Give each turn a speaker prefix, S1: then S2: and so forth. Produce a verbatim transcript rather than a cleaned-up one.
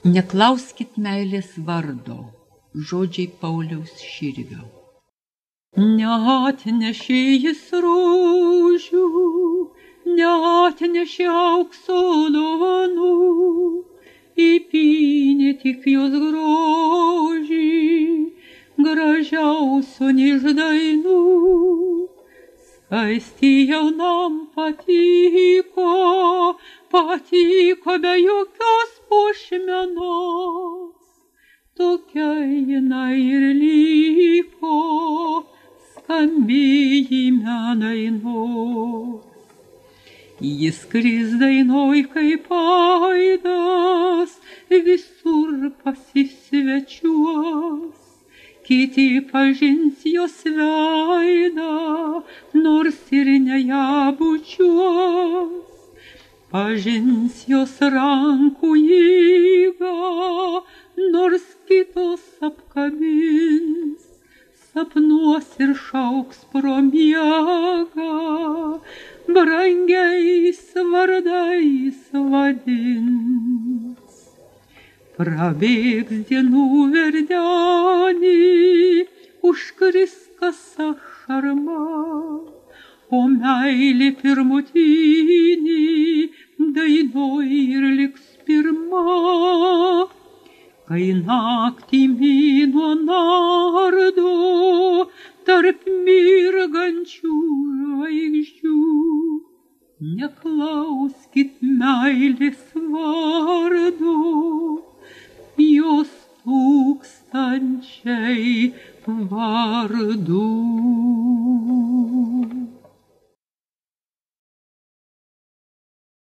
S1: Neklauskit meilės vardo, žodžiai Pauliaus Širvio. Neatnešė jis rožių, neatnešė aukso dovanų, įpynė tik jos grožį, gražiausio iš dainų. Skaisti jaunam patiko, patiko be jokios puošmenos, tokia jinai ir liko, skambėjime dainos. Jis kris dainoj kaip aidas, visur pasisvečiuos, kiti pažins jos veidą, nors ir ne ją bučiuos. Pažins jos rankų jėgą, nors kitos apkabins, sapnuos ir šauks pro miegą, brangiais vardais vadins. Prabėgs dienų verdenį, užkris kasa šarma, o meilė pirmutinį dainoj ir liks pirma. Kai naktį mėnuo nardo tarp mirgančių žvaigždžių, neklauskit meilės vardo, jos tūkstančiai vardų.